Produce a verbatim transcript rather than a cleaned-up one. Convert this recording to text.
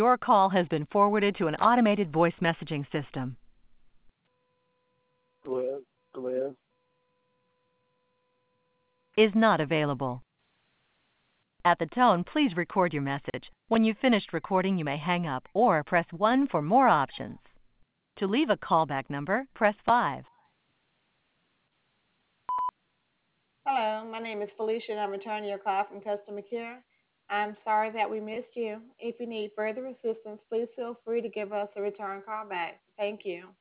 Your call has been forwarded to an automated voice messaging system. twelve, twelve. Is not available. At the tone, please record your message. When you've finished recording, you may hang up or press one for more options. To leave a callback number, press five. Hello, my name is Felicia and I'm returning your call from customer care. I'm sorry that we missed you. If you need further assistance, please feel free to give us a return call back. Thank you.